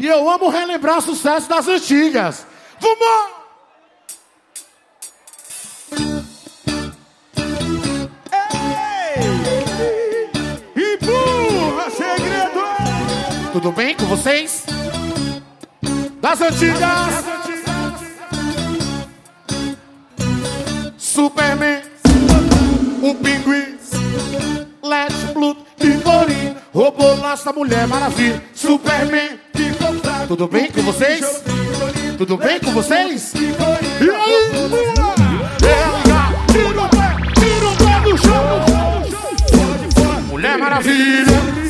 E eu amo relembrar sucesso das antigas. Vamos! Empurra, segredo! Tudo bem com vocês? Das antigas! Superman, um pinguim, Lex, Pluto e Borinho, robô, laço da Mulher Maravilha, Superman, tudo bem com vocês? Tudo bem com vocês? E aí? Tira o pé do chão! Mulher Maravilha!